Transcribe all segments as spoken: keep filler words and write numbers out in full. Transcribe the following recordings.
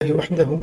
وحده،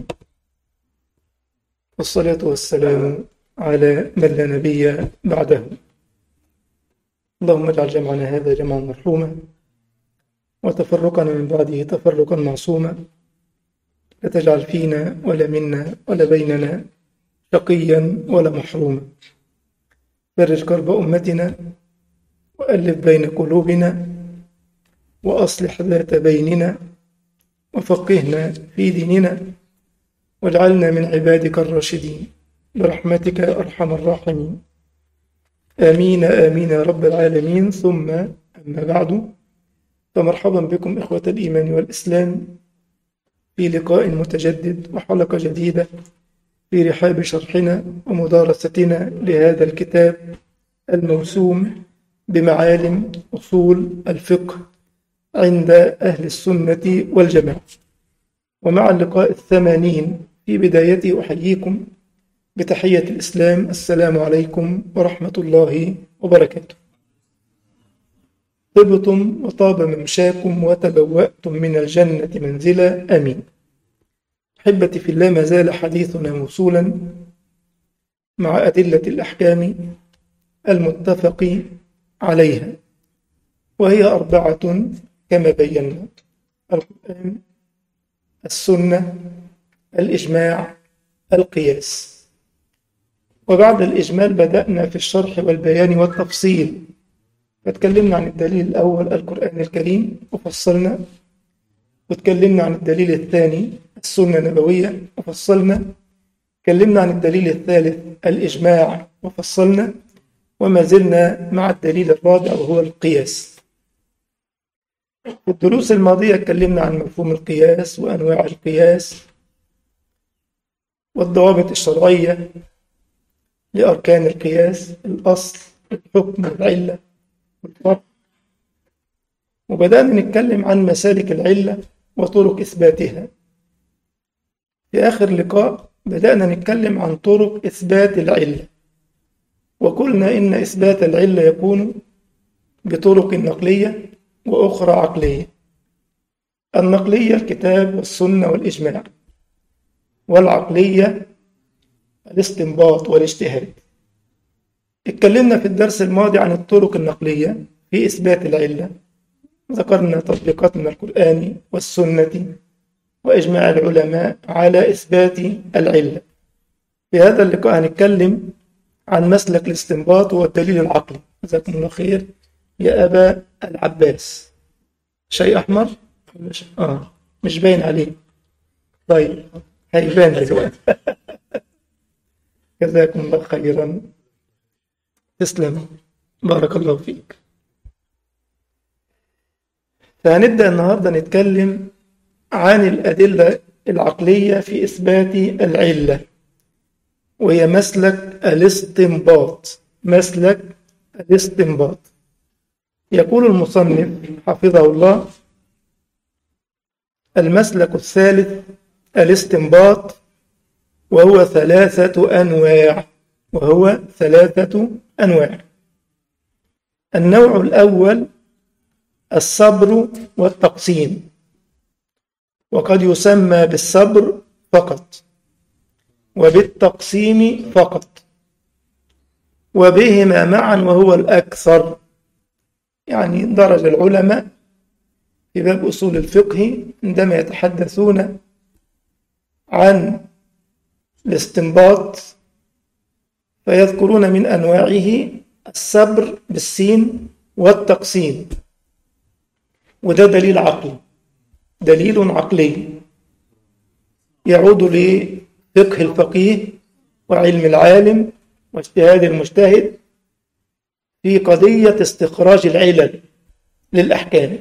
والصلاة والسلام على من لا نبي بعده. اللهم اجعل جمعنا هذا جمعا مرحوما، وتفرقنا من بعده تفرقا معصوما، لا تجعل فينا ولا منا ولا بيننا شقيا ولا محروما. فرج كرب أمتنا، وألف بين قلوبنا، وأصلح ذات بيننا، وفقهنا في ديننا، واجعلنا من عبادك الراشدين برحمتك يا أرحم الراحمين. آمين آمين يا رب العالمين. ثم أما بعد، فمرحبا بكم إخوة الإيمان والإسلام في لقاء متجدد وحلقة جديدة في رحاب شرحنا ومدارستنا لهذا الكتاب الموسوم بمعالم أصول الفقه عند أهل السنة والجماعة. ومع اللقاء الثمانين في بدايته أحييكم بتحية الإسلام: السلام عليكم ورحمة الله وبركاته. طبتم وطاب ممشاكم وتبوأتم من الجنة منزلا، آمين. أحبتي في الله، ما زال حديثنا موصولا مع أدلة الأحكام المتفق عليها، وهي أربعة كما بينا: القرآن، السنة، الإجماع، القياس. وبعد الإجمال بدأنا في الشرح والبيان والتفصيل، فتكلمنا عن الدليل الأول القرآن الكريم وفصلنا، وتكلمنا عن الدليل الثاني السنة النبوية وفصلنا، تكلمنا عن الدليل الثالث الإجماع وفصلنا، وما زلنا مع الدليل الرابع وهو القياس. في الدروس الماضية تكلمنا عن مفهوم القياس وأنواع القياس والضوابط الشرعية لأركان القياس: الأصل، الحكم، العلة والفرق. وبدأنا نتكلم عن مسالك العلة وطرق إثباتها. في آخر لقاء بدأنا نتكلم عن طرق إثبات العلة، وقلنا إن إثبات العلة يكون بطرق نقلية وأخرى عقلية. النقلية الكتاب والسنة والإجماع، والعقلية الاستنباط والاجتهاد. اتكلمنا في الدرس الماضي عن الطرق النقلية في إثبات العلة، ذكرنا تطبيقات من القرآن والسنة وإجماع العلماء على إثبات العلة. في هذا اللقاء هنتكلم عن مسلك الاستنباط والدليل العقلي. جزاكم الله خير يا أبا العباس. شيء أحمر؟ آه مش باين عليه. طيب هيبان دلوقتي. جزاكم الله خيرا. تسلم، بارك الله فيك. فهنبدأ النهاردة نتكلم عن الأدلة العقلية في إثبات العلة، وهي مسلك الاستنباط. مسلك الاستنباط. يقول المصنف حفظه الله: المسلك الثالث الاستنباط، وهو ثلاثة أنواع وهو ثلاثة أنواع. النوع الأول الصبر والتقسيم، وقد يسمى بالصبر فقط وبالتقسيم فقط وبهما معا، وهو الأكثر. يعني درج العلماء في باب أصول الفقه عندما يتحدثون عن الاستنباط فيذكرون من أنواعه الصبر بالسين والتقسيم، وده دليل عقلي، دليل عقلي يعود لفقه الفقيه وعلم العالم واجتهاد المجتهد في قضية استخراج العلل للأحكام.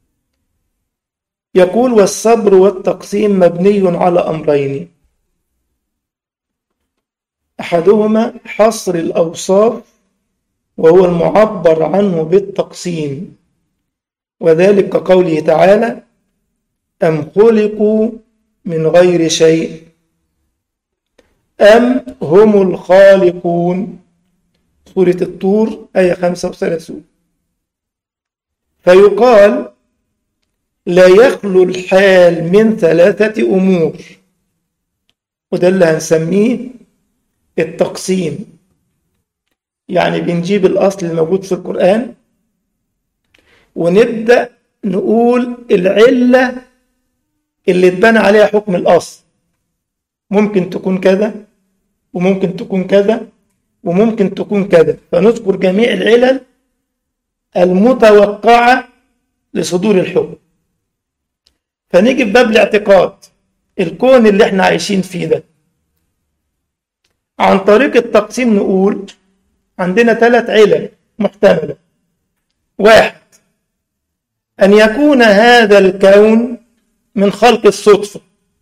يقول: والصبر والتقسيم مبني على أمرين: أحدهما حصر الأوصاف، وهو المعبر عنه بالتقسيم، وذلك كقوله تعالى: أم خلقوا من غير شيء أم هم الخالقون، سورة الطور آية خمسة وثلاثين. فيقال: لا يخلو الحال من ثلاثة أمور: وده اللي هنسميه التقسيم. يعني بنجيب الأصل الموجود في القرآن ونبدأ نقول العلة اللي اتبنى عليها حكم الأصل، ممكن تكون كذا وممكن تكون كذا وممكن تكون كذا، فنذكر جميع العلل المتوقعة لصدور الحكم. فنيجي في باب الاعتقاد، الكون اللي احنا عايشين فيه ده، عن طريق التقسيم نقول عندنا ثلاث علل محتملة. واحد، أن يكون هذا الكون من خلق الصدفة،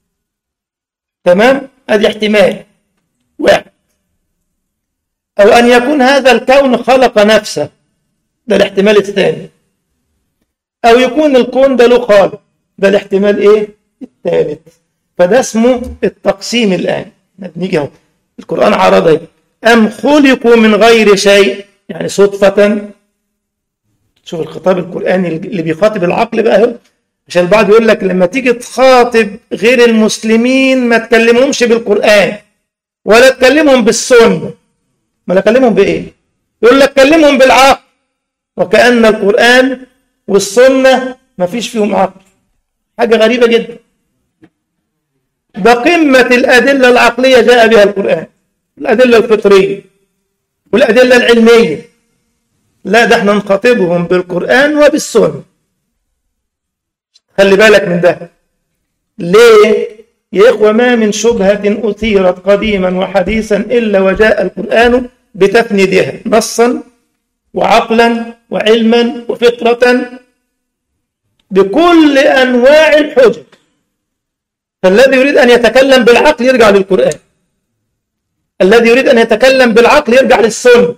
تمام؟ هذا احتمال واحد. أو أن يكون هذا الكون خلق نفسه، ده الاحتمال الثاني. أو يكون الكون ده له خالق، ده الاحتمال إيه؟ الثالث. فده اسمه التقسيم. الآن نيجي اهو القرآن عرضه، أم خلقوا من غير شيء، يعني صدفة. شوف الخطاب القرآني اللي بيخاطب العقل بقى اهو، عشان البعض يقول لك لما تيجي تخاطب غير المسلمين ما تكلمهمش بالقرآن ولا تكلمهم بالسنة. ما لا تكلمهم بإيه؟ يقول لك كلمهم بالعقل، وكأن القرآن والسنة ما فيش فيهم عقل. حاجة غريبة جدا. ده قمة الأدلة العقلية جاء بها القرآن، الأدلة الفطرية والأدلة العلمية. لا، ده احنا نخاطبهم بالقرآن وبالسنة. خلي بالك من ده. ليه؟ يا إخوة، ما من شبهة أثيرت قديما وحديثا إلا وجاء القرآن بتفنيدها نصا وعقلا وعلما وفطرة بكل أنواع الحجج. فالذي يريد أن يتكلم بالعقل يرجع للقرآن، الذي يريد أن يتكلم بالعقل يرجع للسنة.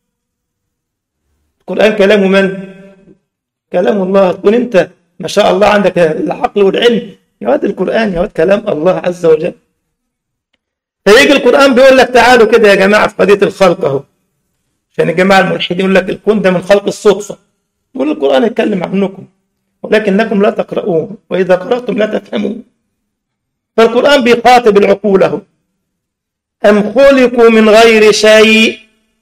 القرآن كلام من؟ كلام الله. تكون أنت ما شاء الله عندك العقل والعلم، يا واد القرآن، يا واد كلام الله عز وجل. فيجي القرآن بيقول لك تعالوا كده يا جماعة في قضية الخلق أهو، عشان الجماعة الملحدين يقول لك الكون ده من خلق الصدفة. يقول القرآن يتكلم عنكم ولكنكم لا تقرؤون، وإذا قرأتم لا تفهمون. فالقرآن بيخاطب العقول أهو، أم خلقوا من غير شيء.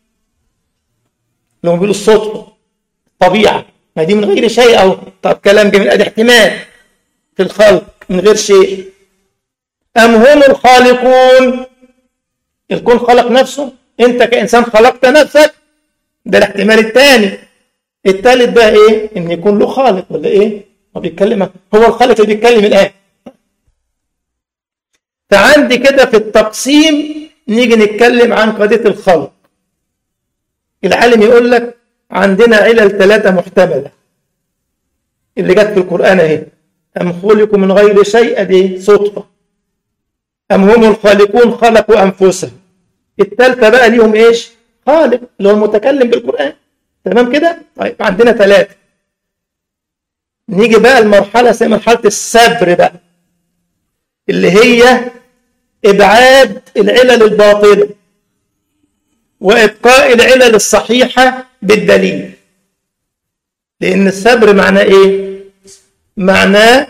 لو بيقولوا الصدفة طبيعة، ما دي من غير شيء أو طب كلام جميل، أدي احتمال في الخلق من غير شيء. أم هم الخالقون، الكون خلق نفسه، أنت كإنسان خلقت نفسك، ده الاحتمال الثاني. الثالث بقى إيه؟ إن يكون له خالق ولا إيه؟ ما بيتكلم، هو الخالق اللي بيتكلم الآن. فعندي كده في التقسيم نيجي نتكلم عن قضية الخلق. العالم يقول لك عندنا علل ثلاثة محتملة اللي جت في القرآن اهي، أم خلقوا من غير شيء، دي صدفة. أم هم الخالقون خلقوا أنفسهم. الثالثة بقى ليهم إيش؟ خالق اللي هو المتكلم بالقرآن. تمام كده؟ طيب عندنا ثلاثة. نيجي بقى المرحلة اسمها مرحلة السبر بقى، اللي هي إبعاد العلل الباطلة وإبقاء العلل الصحيحة بالدليل. لأن السبر معناه إيه؟ معناه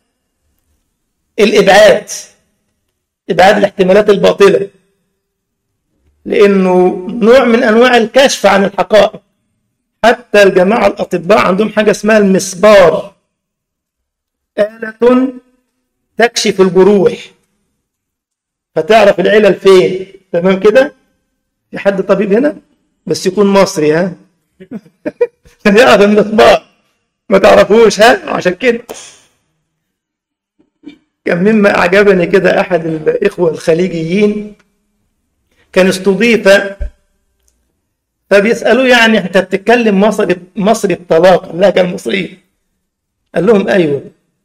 الإبعاد، إبعاد الاحتمالات الباطلة، لأنه نوع من أنواع الكشف عن الحقائق. حتى الجماعة الأطباء عندهم حاجة اسمها المسبار، آلة تكشف الجروح فتعرف العلل فين. تمام كده؟ في حد طبيب هنا؟ بس يكون مصري، ها؟ عشان يعرف المسبار. ما تعرفوش، ها؟ عشان كده كان مما أعجبني كده أحد الإخوة الخليجيين كان استضيف، فبيسألوه يعني أنت بتتكلم مصري مصري بطلاقة، اللهجة المصرية. قال لهم أيوه،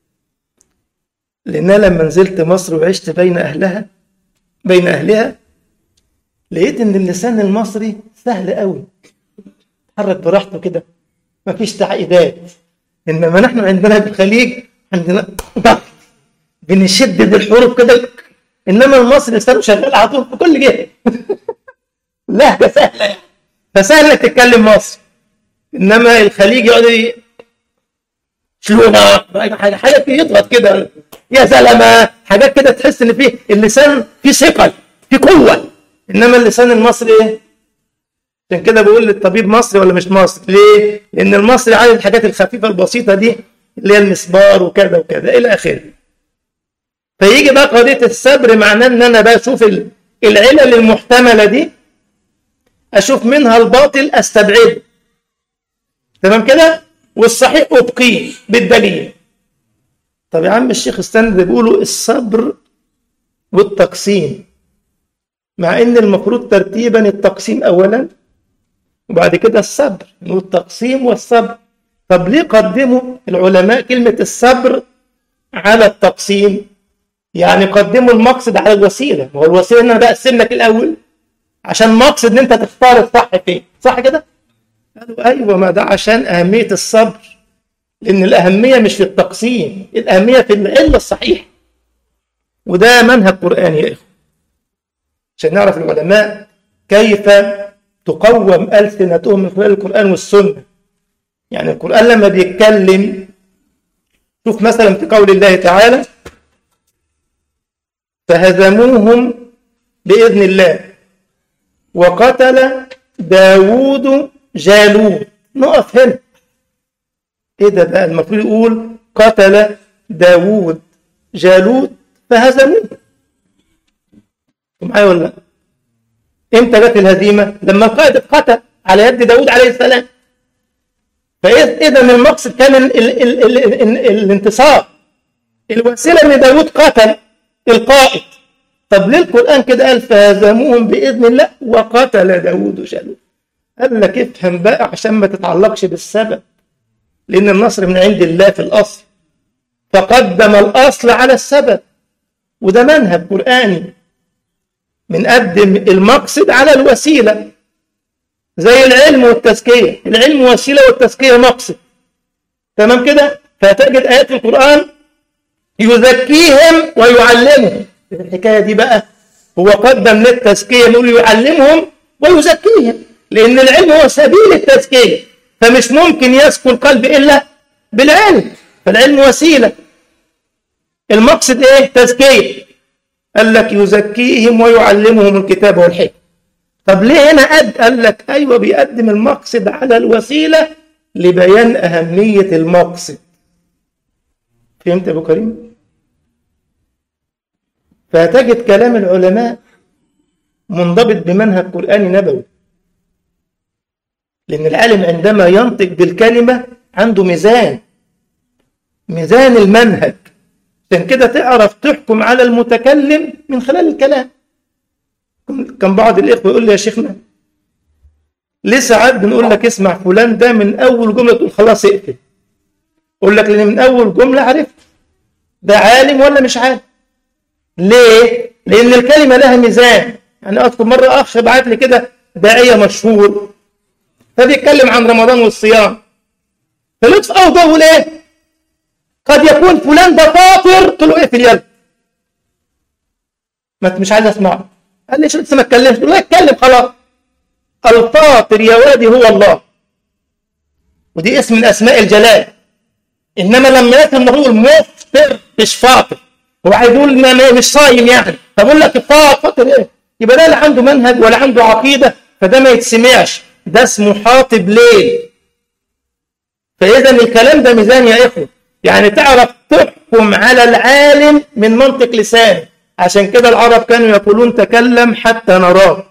لأن لما نزلت مصر وعشت بين أهلها بين أهلها لقيت إن اللسان المصري سهل قوي، تحرك براحته كده، مفيش تعقيدات. إنما نحن عندنا في الخليج عندنا ضغط، بنشدد الحروف كده. إنما المصري لسانه شغال على طول في كل جهة. لهجة سهلة يعني، فسهلة تتكلم مصري. إنما الخليج يقعد شلونة حاجة حاجة يضغط كده، يا زلمة حاجات كده تحس ان فيه اللسان فيه ثقل، فيه قوه. انما اللسان المصري ايه؟ عشان كده بقول للطبيب مصري ولا مش مصري؟ ليه؟ لان المصري عايز الحاجات الخفيفه البسيطه دي اللي هي المسبار وكذا وكذا الى اخره. فيجي بقى قضيه الصبر، معناه ان انا بقى اشوف العلل المحتمله دي، اشوف منها الباطل استبعده، تمام كده، والصحيح ابقيه بالدليل. طب يا عم الشيخ استنى، ده بيقولوا الصبر والتقسيم، مع ان المفروض ترتيبا التقسيم اولا وبعد كده الصبر، نقول التقسيم والصبر. طب ليه قدموا العلماء كلمة الصبر على التقسيم؟ يعني قدموا المقصد على الوسيلة. ما هو الوسيلة ان انا بقسم لك الاول عشان مقصد ان انت تختار الصح فين، صح كده؟ قالوا ايوه، ما ده عشان اهمية الصبر، لان الاهمية مش في التقسيم، الاهمية في العلة الصحيح. وده منهج قرآني يا اخوة، عشان نعرف العلماء كيف تقوم ألسنتهم من خلال القرآن والسنة. يعني القرآن لما بيتكلم، شوف مثلا في قول الله تعالى فهزموهم بإذن الله وقتل داود جالوت. نقف هنا، ايه ده بقى؟ المفروض يقول قتل داود جالوت فهزموه. معايا ولا لا؟ امتى جت الهزيمه؟ لما القائد اتقتل على يد داود عليه السلام. فاذا المقصد كان ال ال ال ال ال الانتصار، الوسيله ان داود قتل القائد. طب ليه القران كده قال فهزموهم باذن الله وقتل داود جالوت؟ قال لك افهم بقى عشان ما تتعلقش بالسبب، لان النصر من عند الله في الاصل، فقدم الاصل على السبب. وده منهج قراني، بنقدم المقصد على الوسيلة، زي العلم والتزكية، العلم وسيلة والتزكية مقصد، تمام كده؟ فتجد آيات في القرآن يزكيهم ويعلمهم. الحكاية دي بقى هو قدم للتزكية، نقول يعلمهم ويزكيهم، لأن العلم هو سبيل التزكية، فمش ممكن يزكو القلب إلا بالعلم، فالعلم وسيلة، المقصد إيه؟ تزكية. قال لك يزكيهم ويعلمهم الكتاب والحكمة. طب ليه هنا قد؟ قال لك أيوة، بيقدم المقصد على الوسيلة لبيان أهمية المقصد. فهمت يا أبو كريم؟ فتجد كلام العلماء منضبط بمنهج قرآني نبوي، لأن العالم عندما ينطق بالكلمة عنده ميزان، ميزان المنهج، عشان كده تعرف تحكم على المتكلم من خلال الكلام. كان بعض الإخوة يقول لي يا شيخنا ليه ساعات بنقول لك اسمع فلان ده من أول جملة تقول خلاص اقفل؟ أقول لك لأن من أول جملة عرفت ده عالم ولا مش عالم. ليه؟ لأن الكلمة لها ميزان. يعني أذكر مرة أخ بعت لي كده داعية مشهور فبيتكلم عن رمضان والصيام، فلطف أوضح يقول إيه؟ قد يكون فلان ده فاطر. قلت له اقفل يلا، ما انت مش عايز اسمعه. قال لي لسه ما اتكلمش. قلت له اتكلم خلاص. الفاطر يا وادي هو الله، ودي اسم من اسماء الجلال. انما لما يفهم نقول مفطر مش فاطر، هو عايز يقول مش صايم يعني، فبقول لك فاطر ايه؟ يبقى ده لا عنده منهج ولا عنده عقيده، فده ما يتسمعش، ده اسمه حاطب ليل. فاذا الكلام ده ميزان يا اخوه، يعني تعرف تحكم على العالم من منطق لسانه. عشان كده العرب كانوا يقولون تكلم حتى نراك،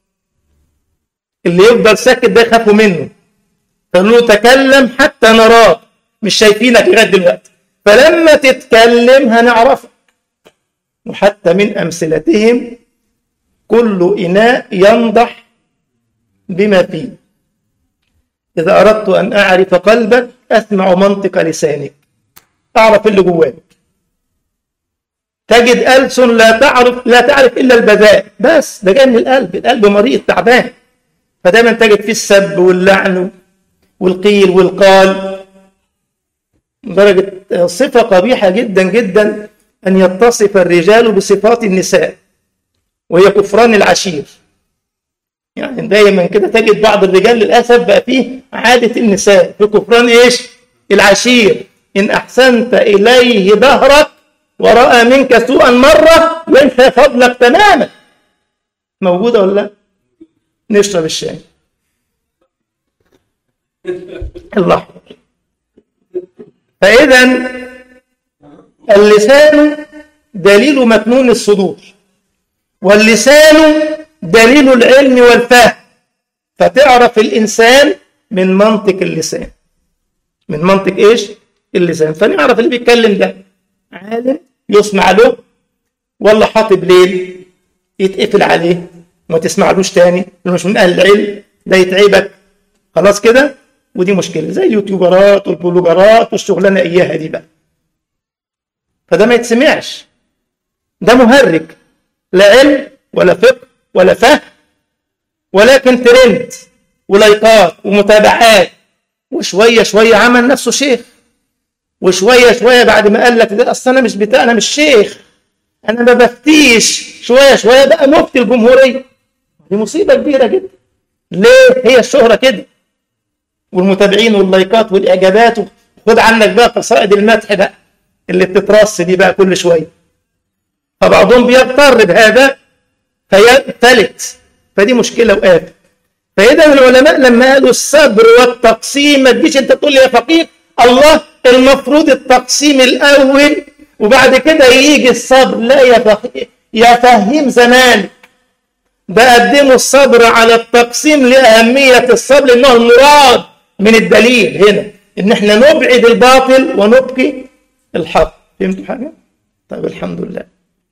اللي يفضل ساكت ده يخافوا منه، فقالوا تكلم حتى نراك، مش شايفينك لغايه دلوقتي، فلما تتكلم هنعرفك. وحتى من امثلتهم كل اناء ينضح بما فيه، اذا اردت ان اعرف قلبك اسمع منطق لسانك، تعرف اللي جواك. تجد ألسن لا تعرف لا تعرف إلا البذاء، بس ده جاي من القلب، القلب مريض تعبان، فدايما تجد فيه السب واللعن والقيل والقال، درجة صفة قبيحة جدا جدا أن يتصف الرجال بصفات النساء، وهي كفران العشير. يعني دايما كده تجد بعض الرجال للأسف بقى فيه عادة النساء في كفران إيش؟ العشير. إن أحسنت إليه دهرك ورأى منك سوءا مرة ينسى فضلك تماما. موجودة ولا لا؟ نشرب الشاي. الله. فإذا اللسان دليل مكنون الصدور، واللسان دليل العلم والفهم. فتعرف الإنسان من منطق اللسان، من منطق إيش؟ اللسان. فنعرف اللي بيتكلم ده عالم يسمع له ولا حاطب ليل يتقفل عليه وما تسمعلوش تاني لأنه مش من أهل العلم، ده يتعبك خلاص كده. ودي مشكلة زي اليوتيوبرات والبلوجرات والشغلانة إياها دي بقى. فده ما يتسمعش، ده مهرج، لا علم ولا فقه ولا فهم، ولكن ترند ولايكات ومتابعات، وشوية شوية عمل نفسه شيخ، وشوية شوية بعد ما قال لك ده أصل أنا مش بتاع، أنا مش شيخ، أنا ما بفتيش، شوية شوية بقى مفتي الجمهورية. دي مصيبة كبيرة جدا. ليه؟ هي الشهرة كده، والمتابعين واللايكات والإعجابات، خد عنك بقى قصائد المدح بقى اللي بتترص دي بقى كل شوية. فبعضهم بيضطر بهذا فيتلت، فدي مشكلة وآفة. فإذا العلماء لما قالوا الصبر والتقسيم، ما تجيش أنت تقول لي يا فقيه الله المفروض التقسيم الأول وبعد كده يجي الصبر. لا يا فقيه، يا فهيم زمان ده قدموا الصبر على التقسيم لأهمية الصبر، إنه المراد من الدليل هنا إن إحنا نبعد الباطل ونبقي الحق. فهمتوا حاجة؟ طيب الحمد لله.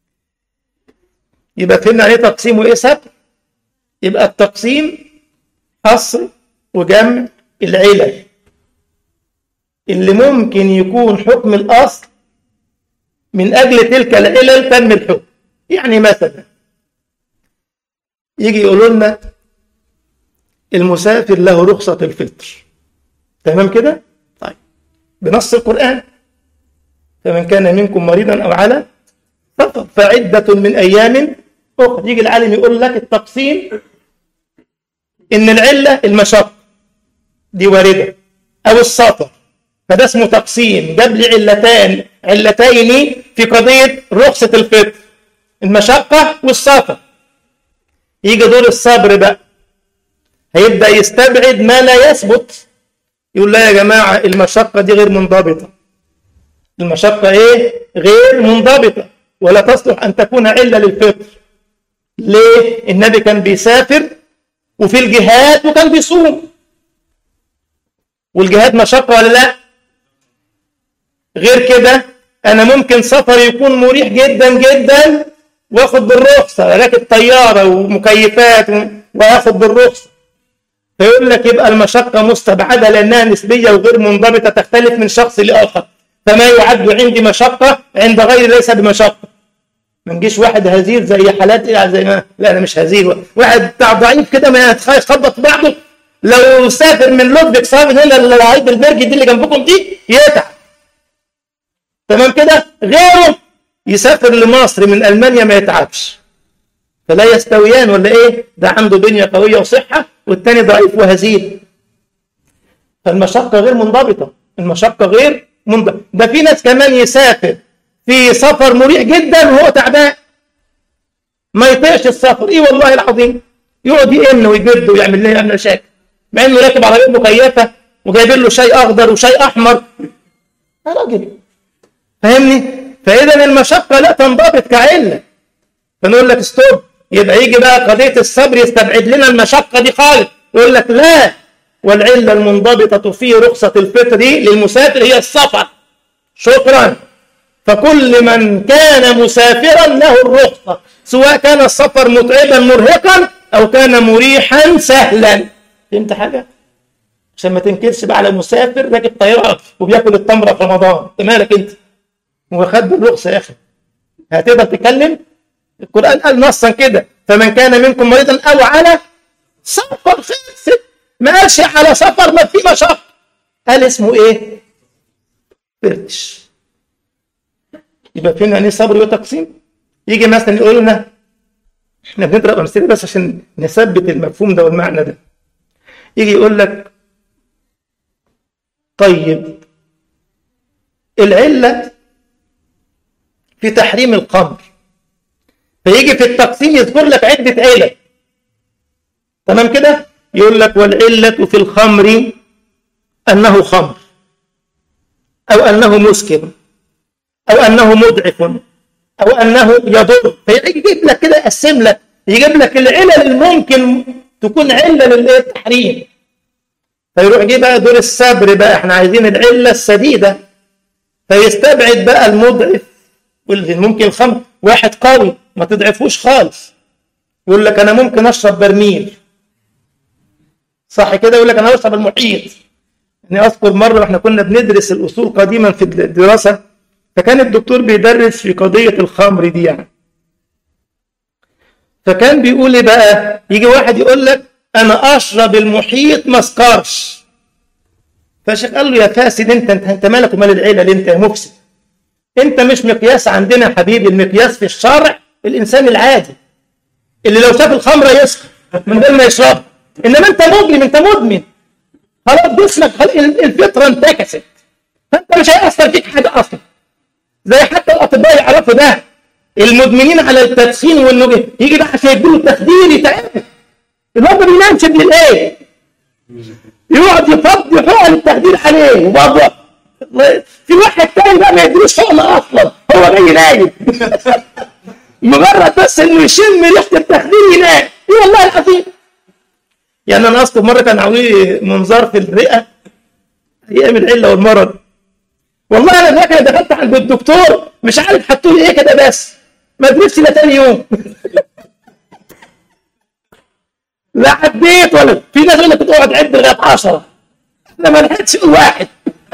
يبقى فهمنا عليه تقسيم وإيه صبر. يبقى التقسيم حصر وجمع العلل اللي ممكن يكون حكم الأصل من أجل تلك العلل تم الحكم. يعني مثلا يجي يقولوا لنا المسافر له رخصة الفطر، تمام كده؟ طيب بنص القرآن فمن كان منكم مريضا أو على سفر فعدة من أيام أخرى. يجي العالم يقول لك التقسيم إن العلة المشقة دي واردة أو السفر، فده اسمه تقسيم. جاب لي علتان علتين في قضية رخصة الفطر، المشقة والسفر. يجي دور الصبر بقى، هيبدأ يستبعد ما لا يثبت. يقول لا يا جماعة المشقة دي غير منضبطة، المشقة إيه؟ غير منضبطة ولا تصلح أن تكون علة للفطر. ليه؟ النبي كان بيسافر وفي الجهاد وكان بيصوم، والجهاد مشقة ولا لا؟ غير كده أنا ممكن سفر يكون مريح جدا جدا واخد بالرخصة، راكب طيارة ومكيفات واخد بالرخصة، فيقول لك يبقى المشقة مستبعدة لأنها نسبية وغير منضبطة تختلف من شخص لآخر، فما يعد عندي مشقة عند غير ليس بمشقة. ما نجيش واحد هزيل زي حالات زي ما لا أنا مش هزيل، واحد بتاع ضعيف كده ما يخبط بعضه، لو سافر من لودفيك صافي هنا للعيد البرج دي اللي جنبكم دي يتعب، تمام كده. غيره يسافر لمصر من ألمانيا ما يتعبش، فلا يستويان ولا ايه؟ ده عنده بنية قوية وصحة والتاني ضعيف وهزيل. فالمشقة غير منضبطة، المشقة غير منضبطة. ده في ناس كمان يسافر في سفر مريح جدا وهو تعبان ما يطيقش السفر، ايه والله العظيم، يقعد يئن ويجد ويعمل له يعمل مشاكل مع انه راكب عربية مكيفة وجايبين له شاي اخضر وشاي احمر. يا راجل فاهمني؟ فاذا المشقة لا تنضبط كعلة، فنقول لك ستوب. يبقى يجي بقى قضية الصبر يستبعد لنا المشقة دي خالص، يقول لك لا، والعلة المنضبطة في رخصة الفطر للمسافر هي السفر. شكرا. فكل من كان مسافرا له الرخصة، سواء كان السفر متعبا مرهقا أو كان مريحا سهلا. فهمت حاجة؟ عشان ما تنكرش بقى على المسافر راكب طيارة وبياكل التمرة في رمضان، انت مالك انت؟ هو خد بالرخصة يا أخي، هتقدر تتكلم؟ القرآن قال نصا كده فمن كان منكم مريضا أو على سفر. خلصت، ما قالش على سفر ما في مشقة، قال اسمه إيه؟ برتش. يبقى فين يعني صبر وتقسيم؟ يجي مثلا يقول لنا احنا بنضرب أمثلة بس عشان نثبت المفهوم ده والمعنى ده. يجي يقول لك طيب العلة في تحريم الخمر، فيجي في التقسيم يذكر لك عدة علل. تمام كده؟ يقول لك والعلة في الخمر أنه خمر، أو أنه مسكر، أو أنه مضعف، أو أنه يضر. فيجيب لك كده، يقسم لك، يجيب لك العلل الممكن تكون علة للتحريم. فيروح يجيب بقى دور السبر بقى، احنا عايزين العلة السديدة، فيستبعد بقى المضعف. ممكن الخمر واحد قوي ما تضعفوش خالص، يقول لك أنا ممكن أشرب برميل، صح كده؟ يقول لك أنا أشرب المحيط. يعني أذكر مرة احنا كنا بندرس الأصول قديما في الدراسة، فكان الدكتور بيدرس في قضية الخمر دي يعني، فكان بيقول لي بقى، يجي واحد يقول لك أنا أشرب المحيط ما اسكرش، فالشيخ قال له يا فاسد انت انت, انت مالك ومال العيله اللي انت مفسد، انت مش مقياس عندنا يا حبيبي، المقياس في الشرع الانسان العادي اللي لو شاف الخمره يسكر من غير ما يشربها، انما انت مدمن، انت مدمن خلاص، جسمك خلاص الفطره انتكست، فانت مش هيأثر فيك حاجه اصلا. زي حتى الاطباء يعرفوا ده، المدمنين على التدخين وانه يجي بقى عشان يديله التخدير يتعب، الواد ما بينامش من الايه، يقعد يفضي حقن التخدير عليه، وبرضه في واحد تاني بقى ما يديلوش حقنه اصلا، هو جاي نايم مجرد بس انه يشم ريحه التخدير ينام. ايه والله العظيم. يعني انا اذكر مره كان عاملين منظار في الرئه ايام العله والمرض، والله انا فاكر دخلت عند الدكتور مش عارف حطوا لي ايه كده، بس ما ادركش الا تاني يوم لا عديت ولا في ناس اللي بتقعد عد لغايه عشرة، انا ما لحقتش اقول واحد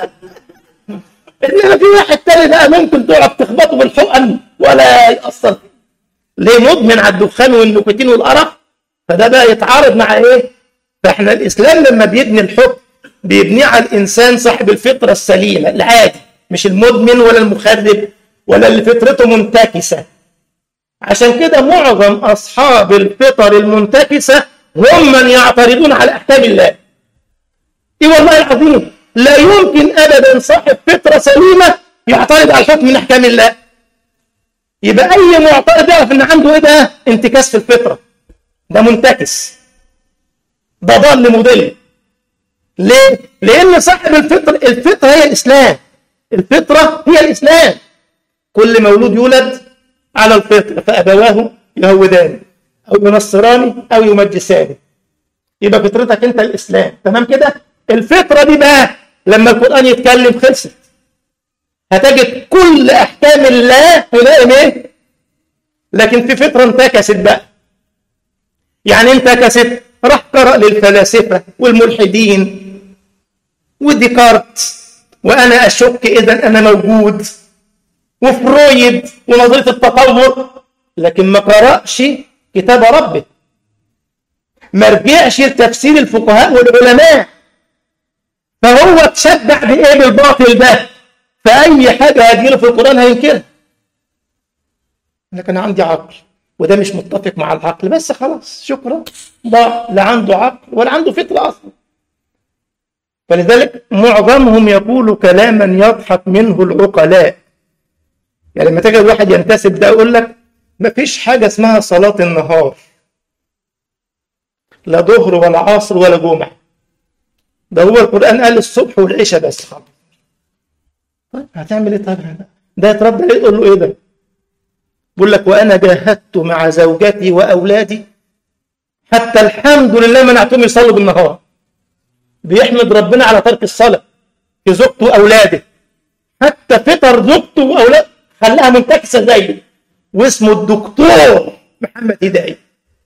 انما في واحد تاني بقى ممكن تقعد تخبطه بالحقن ولا يأثر. ليه؟ مدمن على الدخان والنيكوتين والقرف، فده بقى يتعارض مع ايه؟ فاحنا الاسلام لما بيبني الحكم بيبنيه على الانسان صاحب الفطره السليمه العادي، مش المدمن ولا المخرب ولا اللي فطرته منتكسه. عشان كده معظم اصحاب الفطر المنتكسه هم من يعترضون على احكام الله. ايه والله العظيم، لا يمكن ابدا صاحب فطره سليمه يعترض على الحكم من احكام الله. يبقى اي معترض يعرف ان عنده ايه ده؟ انتكاس في الفطره، ده منتكس، ده ضال مضل. ليه؟ لان صاحب الفطره، الفطره هي الاسلام، الفطره هي الاسلام. كل مولود يولد على الفطره فابواه يهودان او ينصراني او يمجساني، يبقى فطرتك انت الاسلام. تمام كده؟ الفطره دي بقى لما القران يتكلم خلصت، هتجد كل احكام الله تلائم ايه؟ لكن في فطره انتكست بقى. يعني انتكست، راح قرأ للفلاسفه والملحدين وديكارت وانا اشك اذا انا موجود، وفرويد ونظريه التطور، لكن ما قرأش كتاب ربه، ما رجعش لتفسير الفقهاء والعلماء، فهو تشبع بايه؟ بالباطل ده، فاي حاجه هتجيله في القران هينكرها. لكن عندي عقل وده مش متفق مع العقل، بس خلاص شكرا، ضاع، لا عنده عقل ولا عنده فطره اصلا. فلذلك معظمهم يقول كلاما يضحك منه العقلاء. يعني لما تجد واحد ينتسب ده يقول لك ما فيش حاجه اسمها صلاه النهار، لا ظهر ولا عصر ولا جمعه، ده هو القرآن قال الصبح والعشاء بس خلاص. طيب هتعمل ايه؟ طيب ده يترد عليه يقول له ايه ده؟ بيقول لك وانا جاهدت مع زوجتي واولادي حتى الحمد لله منعتهم يصلوا بالنهار، بيحمد ربنا على ترك الصلاه في زوجته واولاده، حتى فطر زوجته واولاده خلاها منتكسه زيه. واسمه الدكتور محمد هدايه،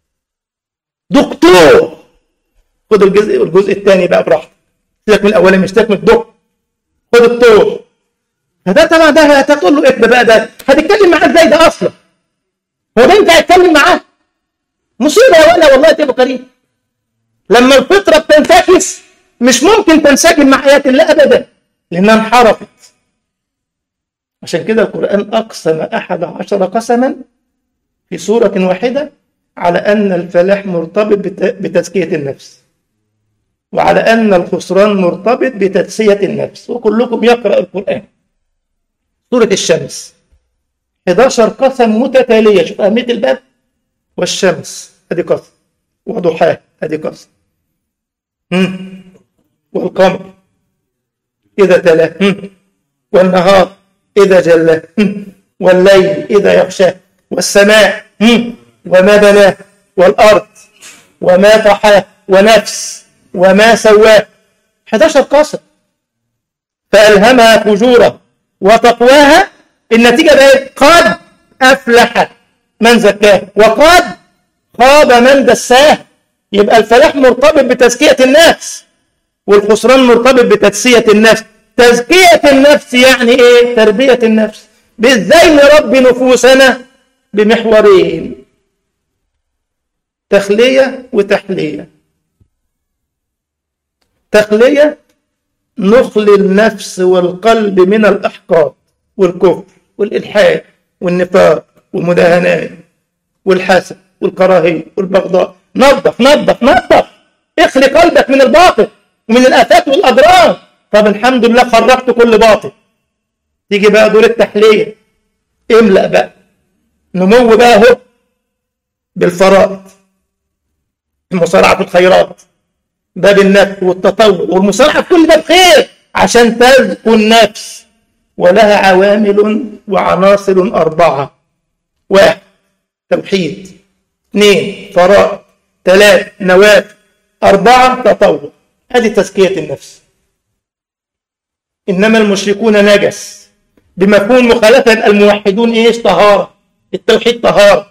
دكتور. خد الجزء الجزء الثاني بقى براحتك، سيبك من الاولاني، مش سيبك من الدكتور، خد الطور. فده طبعا ده هتقول له ايه بقى؟ ده هتتكلم معاه ازاي ده اصلا؟ هو ده انت هتتكلم معاه؟ مصيبه يا ولا والله يا ابو كريم. لما الفطره بتنتكس مش ممكن تنسجم مع ايات الله ابدا، لانها انحرفت. عشان كده القران اقسم احد عشر قسما في سوره واحده على ان الفلاح مرتبط بتزكيه النفس، وعلى أن الخسران مرتبط بتدسية النفس. وكلكم يقرأ القرآن. سورة الشمس حداشر قسم متتالية. شوف أهمية الباب. والشمس أدي قسم، وضحاها أدي قسم، والقمر إذا تلاه، والنهار إذا جلاه، والليل إذا يغشاه، والسماء وما بناه، والأرض وما طحاه، ونفس وما سواه. حداشر قسم. فألهمها فجورها وتقواها. النتيجة بقت قد أفلح من زكاه وقد خاب من دساه. يبقى الفلاح مرتبط بتزكية النفس، والخسران مرتبط بتدسية النفس. تزكية النفس يعني إيه؟ تربية النفس. بإزاي نربي نفوسنا؟ بمحورين: تخلية وتحلية. تخلية، نخلي النفس والقلب من الأحقاد والكفر والإلحاد والنفاق والمداهنات والحسد والكراهية والبغضاء. نظف نظف نظف، اخلي قلبك من الباطل ومن الآفات والأضرار. طب الحمد لله خرجت كل باطل. تيجي بقى دور التحلية. املأ بقى، نمو بقى هو بالفرائض، المصارعة في الخيرات، باب النفس والتطوع والمصارعة في كل باب خير عشان تزكو النفس. ولها عوامل وعناصر أربعة: واحد توحيد، اثنين فرائض، ثلاثة نوافل، أربعة تطوع. هذه تزكية النفس. إنما المشركون نجس بمفهوم مخالفة الموحدون إيش؟ طهارة. التوحيد طهارة.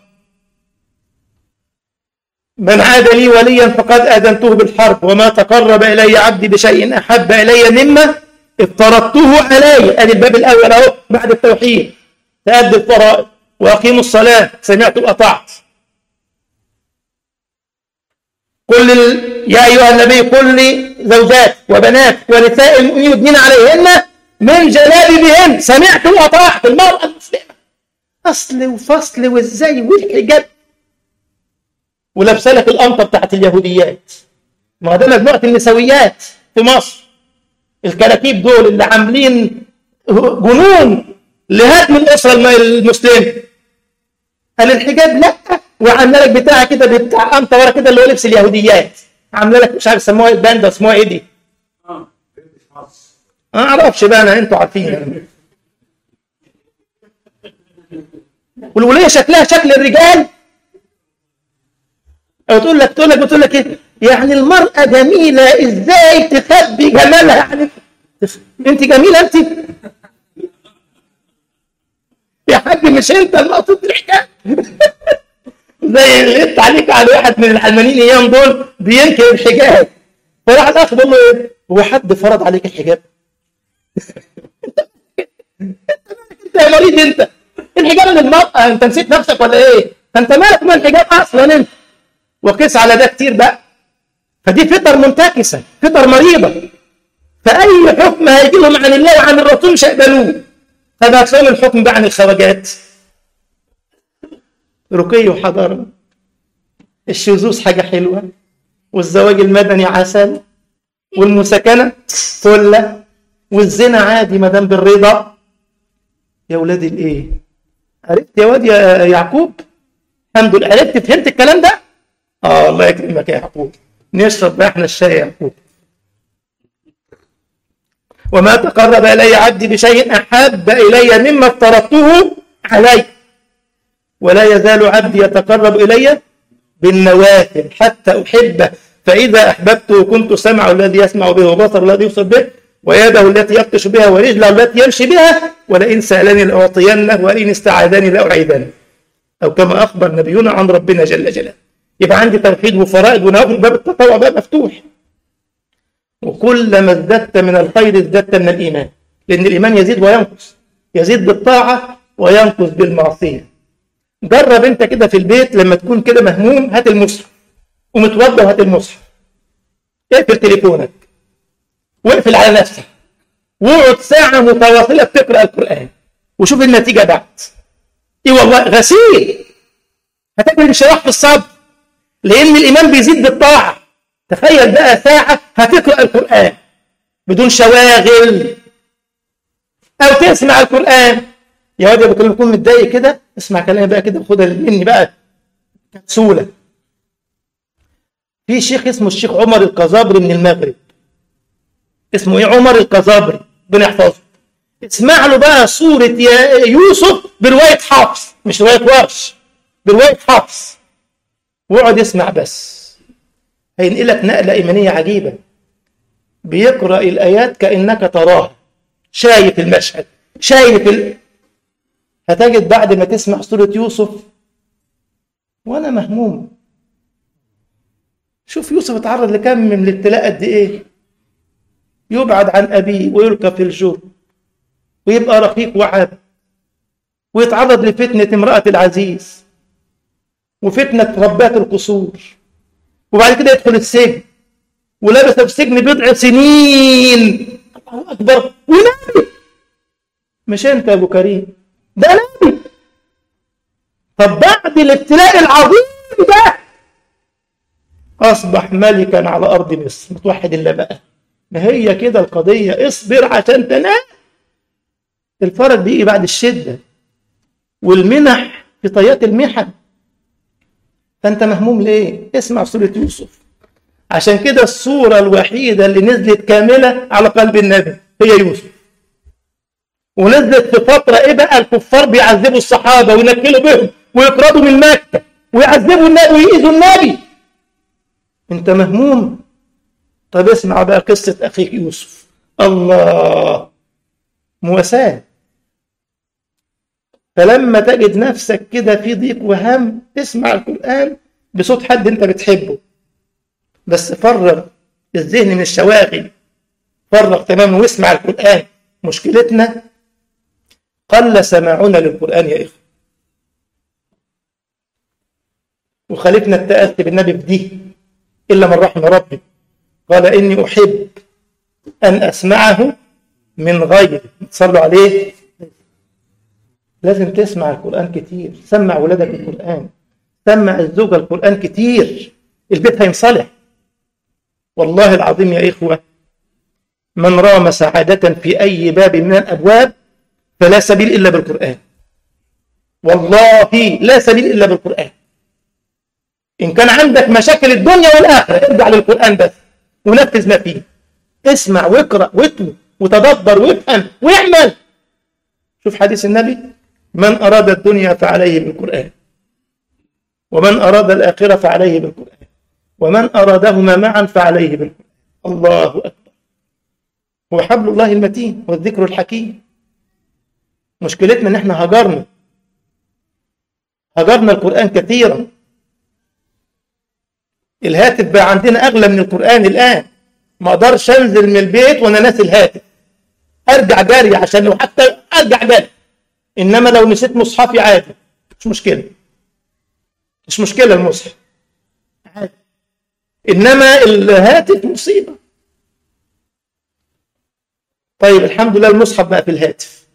من عاد لي وليا فقد آذنته بالحرب، وما تقرب إلي عبدي بشيء أحب إلي مما افترضته عليه. أدي الباب الأول أهو بعد التوحيد. تأدي الفرائض وأقيموا الصلاة، سمعت وأطعت. قل يا أيها النبي قل لزوجات وبنات ونساء المؤمنين يدنين عليهن من جلابيبهن، سمعت وأطعت. المرأة المسلمة أصل وفصل وإزاي والحجاب، ولابسه لك القمطه بتاعت اليهوديات. ما ده مجموعه النسويات في مصر، الكراكيب دول اللي عاملين جنون لهدم الاسره المسلمه. قال الحجاب لا، وعامله لك بتاع كده بتاع قمطه ورا كده اللي هو لبس اليهوديات، عامله لك مش عارف سموها ايه الباندا، اسمها ايه دي؟ اه ما اعرفش بقى انا، انتوا عارفين يعني. والوليه شكلها شكل الرجال. أو تقول لك تقول لك بتقول لك إيه؟ يعني المرأة جميلة إزاي تخبي جمالها؟ يعني أنت جميلة أنت؟ يا حاج مش أنت المقصود بالحجاب. زي اللي قلت عليك على واحد من العلمانيين أيام دول بينكر الحجاب، فراح الأخ بيقول له إيه؟ هو حد فرض عليك الحجاب؟ أنت يا مريض أنت، الحجاب للمرأة، أنت نسيت نفسك ولا إيه؟ أنت مالك من الحجاب أصلا أنت؟ وقيس على ده كتير بقى. فدي فطر منتكسة، فطر مريضة. فأي حكم هيجي لهم عن الله وعن الرسول مش هيقبلوه. فده هتلاقيهم الحكم بقى عن الخواجات، رقي وحضارة، الشذوذ حاجة حلوة، والزواج المدني عسل، والمساكنة فلة، والزنا عادي ما دام بالرضا. يا ولادي الايه؟ عرفت يا واد يا يعقوب؟ الحمد لله عرفت، فهمت الكلام ده؟ اه الله يكرمك يا يعقوب. نشرب بقى احنا الشاي يا يعقوب. وما تقرب الي عبدي بشيء احب الي مما افترضته عليه، ولا يزال عبدي يتقرب الي بالنوافل حتى احبه، فاذا احببته كنت سمعه الذي يسمع به، وبصره الذي يبصر به، ويده التي يبطش بها، ورجله التي يمشي بها، ولئن سالني لاعطينه، ولئن استعاذني لاعيذنه، او كما اخبر نبينا عن ربنا جل جلاله. يبقى عندي توحيد وفرائض ونوافل، باب التطوع باب مفتوح. وكلما ازددت من الخير ازددت من الايمان، لان الايمان يزيد وينقص، يزيد بالطاعه وينقص بالمعصيه. جرب انت كده في البيت لما تكون كده مهموم، هات المصحف ومتوضى وهات المصحف، اقفل تليفونك واقفل على نفسك واقعد ساعه متواصله بتقرا القران وشوف النتيجه بعد. ايه والله غسيل، هتاكل انشراح في الصدر، لان الايمان بيزيد بالطاعه. تخيل بقى ساعه هتقرا القران بدون شواغل، او تسمع القران يا واد يا ابو كريم تكون متضايق كده، اسمع كلامي بقى كده وخدها مني بقى كبسوله. في شيخ اسمه الشيخ عمر القذابري من المغرب، اسمه ايه؟ عمر القذابري، ربنا يحفظه. اسمع له بقى سورة يا يوسف برواية حفص، مش رواية ورش، برواية حفص، واقعد اسمع بس، هينقلك نقلة إيمانية عجيبة. بيقرأ الآيات كأنك تراها، شايف المشهد، شايف ال... هتجد بعد ما تسمع سورة يوسف وأنا مهموم. شوف يوسف اتعرض لكم من الابتلاء قد إيه، يبعد عن أبيه ويلقى في الجب ويبقى رقيق وعبد، ويتعرض لفتنة امرأة العزيز وفتنة ربات القصور، وبعد كده يدخل السجن ولبث في السجن بضع سنين. الله أكبر، ونبي، مش أنت يا أبو كريم، ده نبي. طب بعد الابتلاء العظيم ده أصبح ملكا على أرض مصر، متوحد الله بقى. ما هي كده القضية، اصبر عشان تنال. الفرج بيجي بعد الشدة والمنح في طيات المحن. فأنت مهموم ليه؟ اسمع سورة يوسف. عشان كده السورة الوحيدة اللي نزلت كاملة على قلب النبي هي يوسف، ونزلت في فترة إيه بقى؟ الكفار بيعذبوا الصحابة وينكلوا بهم ويطردوا من مكة ويعذبوا النبي ويؤذوا النبي. أنت مهموم؟ طب اسمع بقى قصة أخيك يوسف. الله، مواساة. فلما تجد نفسك كده في ضيق وهم، اسمع القرآن بصوت حد انت بتحبه، بس فرغ الذهن من الشواغل، فرغ تماما واسمع القرآن. مشكلتنا قل سماعنا للقرآن يا إخوة، وخالفنا التأثي بالنبي بديه إلا من رحم ربي. قال إني أحب أن أسمعه من غيري. صلوا عليه. لازم تسمع القرآن كتير، سمع ولادك القرآن، سمع الزوجة القرآن كتير، البيت هينصلح. والله العظيم يا إخوة، من رام سعادة في أي باب من الأبواب فلا سبيل إلا بالقرآن. والله لا سبيل إلا بالقرآن. إن كان عندك مشاكل الدنيا والآخرة ارجع للقرآن بس ونفذ ما فيه. اسمع واقرأ واتلو وتدبر وافهم واعمل. شوف حديث النبي: من أراد الدنيا فعليه بالقرآن، ومن أراد الآخرة فعليه بالقرآن، ومن أرادهما معا فعليه بالقرآن. الله أكبر. هو حبل الله المتين والذكر الحكيم. مشكلتنا ان احنا هجرنا هجرنا القرآن كثيرا. الهاتف بقى عندنا أغلى من القرآن الآن. ما أقدرش أنزل من البيت وأنا ناسي الهاتف، أرجع جاري عشان لو حتى أرجع جاري. إنما لو نسيت مصحفي عادي، مش مشكلة، مش مشكلة المصحف عادي. إنما الهاتف مصيبة. طيب الحمد لله المصحف بقى في الهاتف.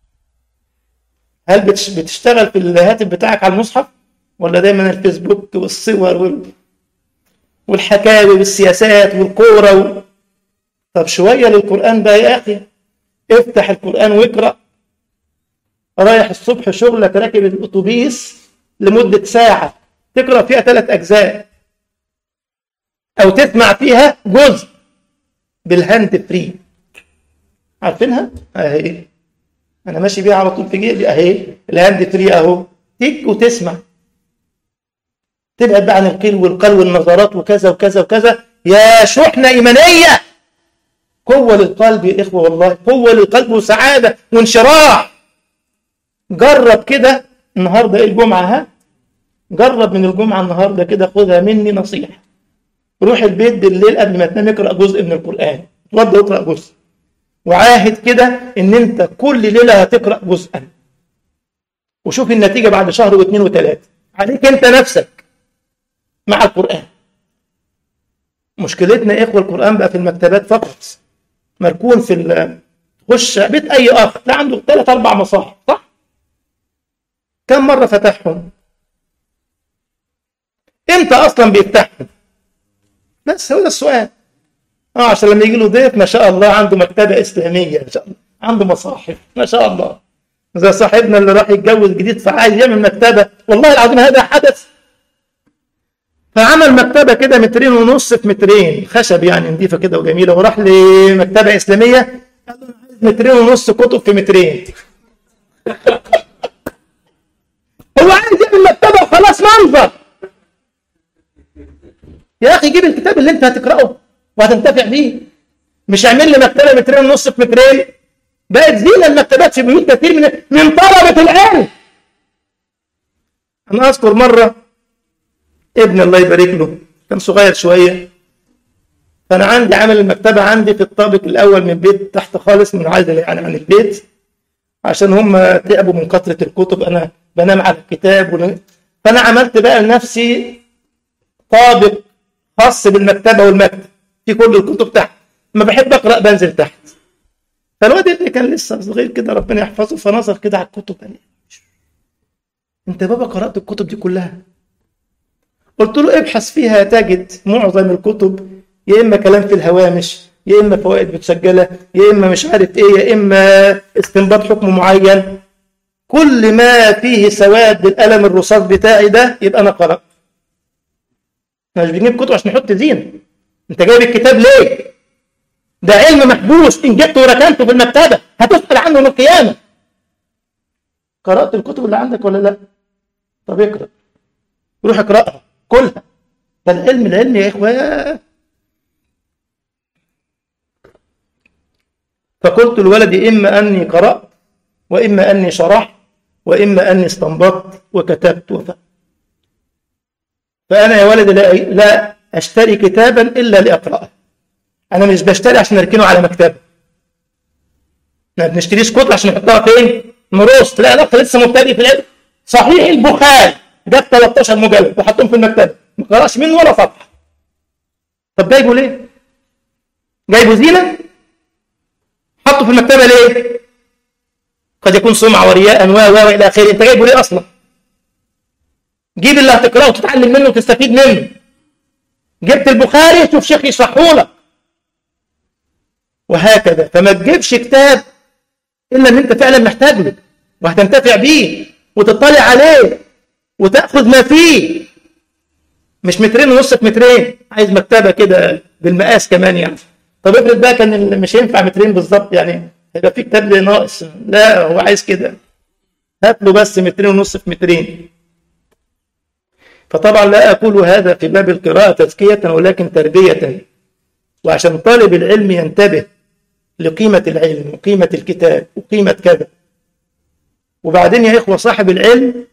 هل بتشتغل في الهاتف بتاعك على المصحف، ولا دايما الفيسبوك والصور وال... والحكاوي والسياسات والكورة و... طب شوية للقرآن بقى يا أخي. افتح القرآن واقرأ. رايح الصبح شغلك راكب الأتوبيس لمدة ساعة، تقرأ فيها ثلاث أجزاء أو تسمع فيها جزء بالهاند فري. عارفينها؟ أهي أنا ماشي بيها على طول في جيبي، أهي الهاند فري أهو، تيك وتسمع. تبعد بقى عن القيل والقال والنظرات وكذا وكذا وكذا. يا شحنة إيمانية، قوة للقلب يا إخوة، والله قوة للقلب وسعادة وانشراح. جرب كده النهاردة إيه الجمعة، ها جرب من الجمعة النهاردة كده، خدها مني نصيحة. روح البيت بالليل قبل ما تنام اقرأ جزء من القرآن، اتوضى واقرأ جزء، وعاهد كده ان انت كل ليلة هتقرأ جزءا، وشوف النتيجة بعد شهر واثنين وثلاثة. عليك انت نفسك مع القرآن. مشكلتنا يا إخوة القرآن بقى في المكتبات فقط، مركون في خش بيت أي أخ لا عنده ثلاث أربع مصاحف، صح؟ كم مرة فتحهم؟ إمتى أصلا بيفتحهم؟ بس هو ده السؤال. آه عشان لما يجي له ضيف ما شاء الله عنده مكتبة إسلامية، ما شاء الله عنده مصاحف ما شاء الله. زي صاحبنا اللي راح يتجوز جديد فعايز يعمل مكتبة، والله العظيم هذا حدث. فعمل مكتبة كده مترين ونص في مترين، خشب يعني نظيفة كده وجميلة، وراح لمكتبة إسلامية قال له أنا عايز مترين ونص كتب في مترين. هو عايز يعمل مكتبة وخلاص منظر. يا أخي جيب الكتاب اللي أنت هتقرأه وهتنتفع بيه، مش اعمل لي مكتبة مترين ونص في مترين. بقت زينة المكتبات في بيوت كثير من من طلبة العلم. أنا أذكر مرة ابن الله يبارك له كان صغير شوية، فأنا عندي عامل المكتبة عندي في الطابق الأول من البيت تحت خالص، منعزل يعني عن البيت، عشان هم تعبوا من كثرة الكتب، أنا بنام على الكتاب ون... فأنا عملت بقى لنفسي طابق خاص بالمكتبة والمكتب في كل الكتب تحت. ما بحب أقرأ بنزل تحت. فالواد ابني كان لسه صغير كده ربنا يحفظه، فنظر كده على الكتب قال لي أنت يا بابا قرأت الكتب دي كلها؟ قلت له ابحث فيها تجد معظم الكتب يا إما كلام في الهوامش، يا إما فوائد متسجلة، يا إما مش عارف إيه، يا إما استنباط حكم معين. كل ما فيه سواد بالقلم الرصاص بتاعي ده يبقى أنا قرأت. احنا مش بنجيب كتب عشان نحط زينة. أنت جايب الكتاب ليه؟ ده علم محبوس، إن جبته وركنته في المكتبة هتسأل عنه يوم القيامة. قرأت الكتب اللي عندك ولا لا؟ طب اقرأ، روح اقرأها كلها. ده العلم العلم يا إخوة. فقلت لولدي إما أني قرأت، وإما أني شرحت، وإما أني استنبطت وكتبت وفعلت. فأنا يا ولدي لا, لا أشتري كتابا إلا لأقرأه. أنا مش بشتري عشان أركنه على مكتبه. ما بنشتريش كتب عشان نحطها فين؟ نروس. لا لا لسه مبتدئ في العلم. صحيح البخاري ده ثلاثة عشر مجلد وحطهم في المكتبة، ما قرأش منه ولا صفحة. طب جايبه ليه؟ جايبه زينة؟ حطه في المكتبة ليه؟ قد يكون سمعة ورياء و و إلى آخره. أنت جايبه ليه أصلا؟ جيب اللي هتقرأه وتتعلم منه وتستفيد منه. جبت البخاري شوف شيخ يشرحه لك. وهكذا. فما تجيبش كتاب إلا أن أنت فعلا محتاج له وهتنتفع بيه وتطلع عليه وتأخذ ما فيه. مش مترين ونص في مترين، عايز مكتبة كده بالمقاس كمان يعني. طب افرض بقى كان مش ينفع مترين بالظبط، يعني هيبقى في كتاب ناقص. لا هو عايز كده، هات له بس مترين ونص في مترين. فطبعا لا أقول هذا في باب القراءة تزكية ولكن تربية، وعشان طالب العلم ينتبه لقيمة العلم وقيمة الكتاب وقيمة كذا. وبعدين يا إخوة صاحب العلم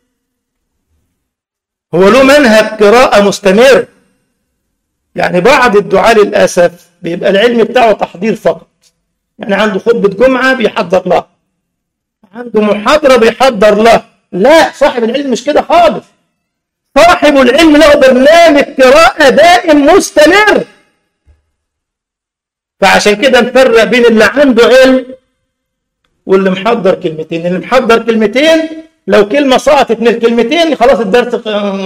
هو له منهج قراءة مستمر. يعني بعض الدعاة للأسف بيبقى العلم بتاعه تحضير فقط، يعني عنده خطبة جمعة بيحضر لها، عنده محاضرة بيحضر لها. لا، صاحب العلم مش كده خالص. صاحب العلم له برنامج قراءة دائم مستمر. فعشان كده نفرق بين اللي عنده علم واللي محضر كلمتين. اللي محضر كلمتين لو كلمة سقطت من الكلمتين خلاص الدرس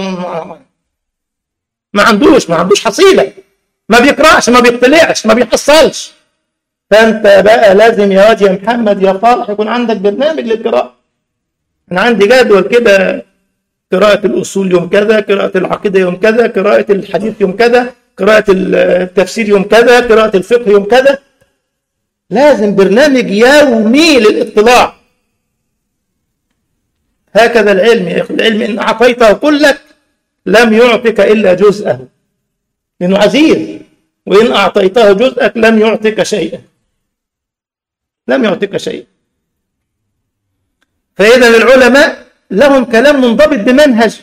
ما عندوش ما عندوش حصيلة، ما بيقرأش، ما بيطلعش، ما بيحصلش. فأنت بقى لازم يا واد يا محمد يا صالح يكون عندك برنامج للقراءة. أنا عندي جدول كده، قراءة الأصول يوم كذا، قراءة العقيدة يوم كذا، قراءة الحديث يوم كذا، قراءة التفسير يوم كذا، قراءة الفقه يوم كذا. لازم برنامج يومي للاطلاع. هكذا العلم يا أخي. العلم إن أعطيته كلك لم يعطك إلا جزءه، لأنه عزيز. وإن أعطيته جزءك لم يعطك شيئا، لم يعطك شيئا. فإذا العلماء لهم كلام منضبط بمنهج.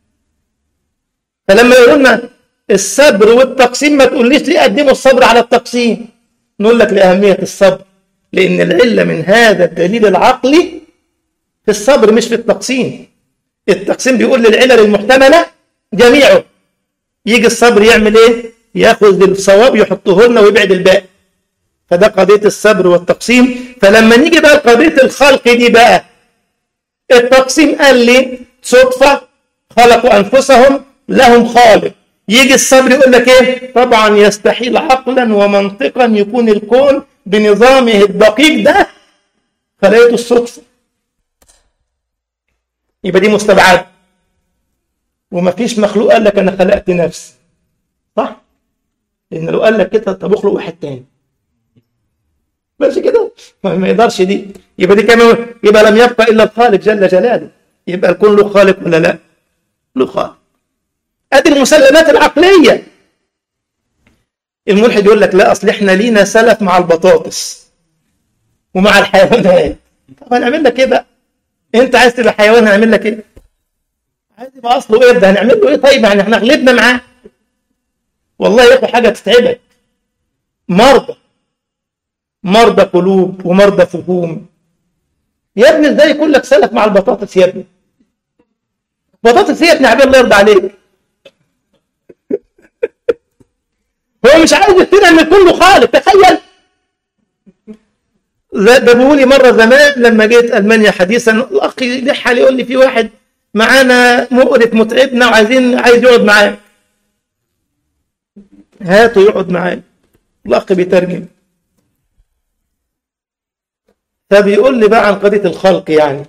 فلما يقولون الصبر والتقسيم ما تقوليش ليه قدموا الصبر على التقسيم. نقول لك لأهمية الصبر، لأن العلة من هذا الدليل العقلي في الصبر مش في التقسيم. التقسيم بيقول للعلل المحتملة جميعه، يجي الصبر يعمل ايه؟ ياخذ الصواب يحطه لنا ويبعد الباقي. فده قضية الصبر والتقسيم. فلما نيجي بقى قضية الخلق دي بقى، التقسيم قال لي صدفة خلقوا أنفسهم لهم خالق. يجي الصبر يقول لك ايه؟ طبعا يستحيل عقلا ومنطقا يكون الكون بنظامه الدقيق ده فلقيته الصدفة. يبقى دي مستبعد. ومفيش مخلوق قال لك انا خلقت نفسي، صح؟ لان لو قال لك كده طب اخلق واحد تاني، ماشي كده؟ ما يقدرش دي. يبقى دي كمان، يبقى لم يبقى الا الخالق جل جلاله. يبقى الكون له خالق ولا لا؟ له خالق. ادي المسلمات العقليه. الملحد يقول لك لا، اصل احنا لينا سلف مع البطاطس ومع الحيوانات. طب هنعمل لك ايه بقى؟ انت عايز تبقى حيوان هنعمل لك ايه؟ عايز يبقى اصله قرد هنعمل له ايه؟ طيب يعني احنا غلبنا معاه. والله يا اخو حاجه تتعبك. مرضى مرضى قلوب ومرضى فهوم. يا ابني ازاي يكون لك سلف مع البطاطس يا ابني؟ بطاطس هي ابن عبد الله يرضى عليك. هو مش عايز يقتنع ان كله خالق. تخيل. ده بيقول لي مره زمان لما جيت المانيا حديثا، الاخ يلح علي يقول لي في واحد معانا مقرف متعبنا وعايزين عايز يقعد معاه. هاته يقعد معاه. الاخ بيترجم. فبيقول لي بقى عن قضيه الخلق يعني.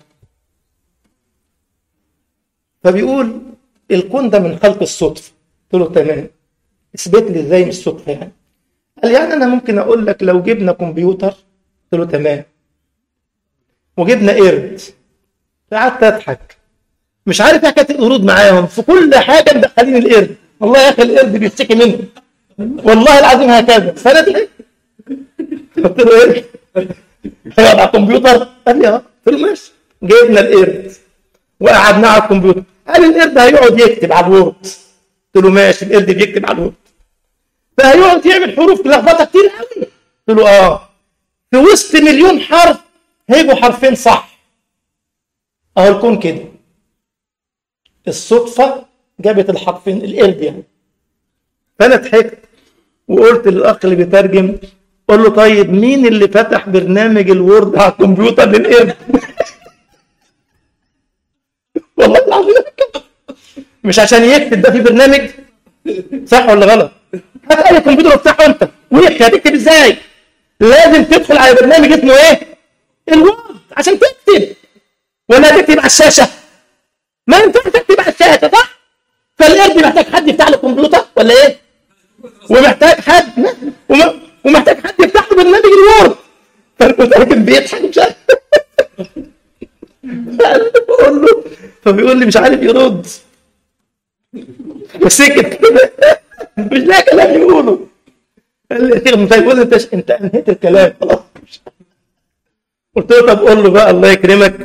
فبيقول الكون ده من خلق الصدفه. قلت له تمام، اثبت لي ازاي مش صدفه يعني. قال يعني انا ممكن اقول لك لو جبنا كمبيوتر. قلت له تمام، وجبنا قرد. فقعدت اضحك، مش عارف ايه حكايه القرود معاهم، في كل حاجه مدخلين القرد. والله يا اخي القرد بيشتكي منه، والله العظيم هكذا. فانا ضحكت. قلت له ايه؟ هيقعد على الكمبيوتر؟ قال لي اه. قلت له ماشي. جبنا القرد وقعدنا على الكمبيوتر. قال القرد هيقعد يكتب على الوورد. قلت له ماشي، القرد بيكتب على الوورد. فهيقعد يعمل حروف لخبطه كتير قوي. قلت له اه. في وسط مليون حرف هيجوا حرفين صح. اهو الكون كده. الصدفه جابت الحرفين القرد يعني. فانا ضحكت وقلت للاخ اللي بيترجم، قول له طيب مين اللي فتح برنامج الوورد على الكمبيوتر للقرد؟ والله العظيم مش عشان يكتب، ده في برنامج. صح ولا غلط؟ هات اي كمبيوتر افتحه انت ويكتب. هتكتب ازاي؟ لازم تدخل على برنامج اسمه ايه؟ الوورد عشان تكتب. ولا تكتب على الشاشه؟ ما ينفعش تكتب على الشاشه، صح؟ فالقرد محتاج حد يفتح له الكمبيوتر ولا ايه؟ ومحتاج حد ومحتاج حد يفتح له برنامج الوورد. فالمترجم بيضحك مش عارف. بقول له، فبيقول لي مش عارف يرد وسكت كده، مش لاقي كلام يقوله. قال لي يا شيخ المترجم بيقول لي انت انت انهيت الكلام خلاص. قلت له طب قول له بقى الله يكرمك.